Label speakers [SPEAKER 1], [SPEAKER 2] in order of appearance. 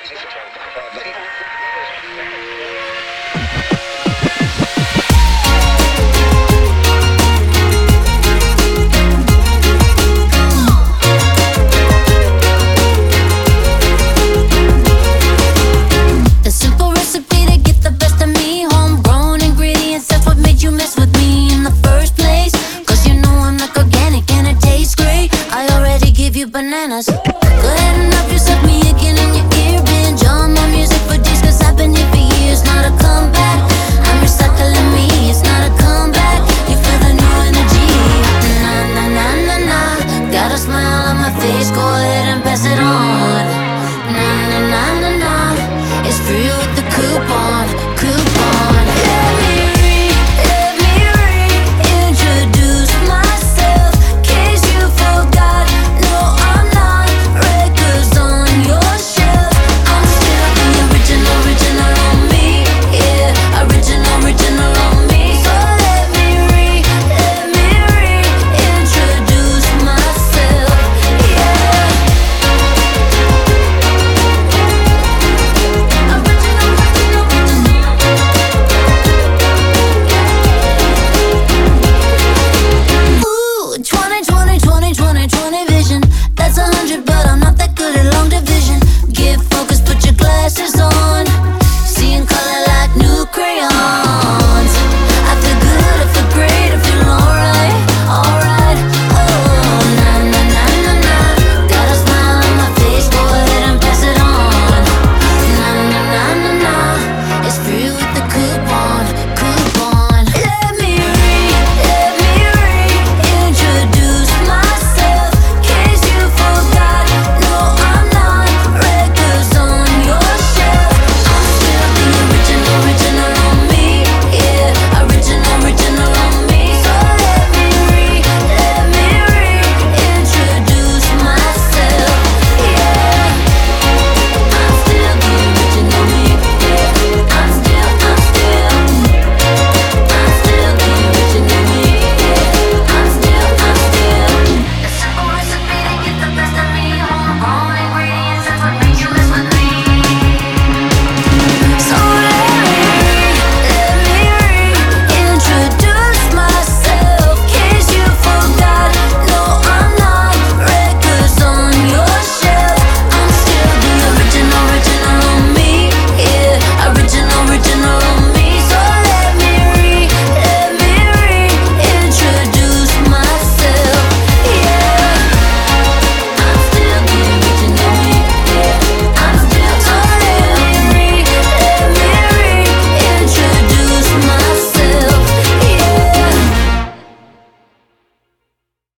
[SPEAKER 1] A simple recipe to get the best of me. Homegrown ingredients, that's what made you mess with me in the first place. Cause you know I'm like organic and it tastes great. I already give you bananas. Go ahead and help yourself me again in your ear. Binge all my music for days, cause I've been here for years. Not a comeback,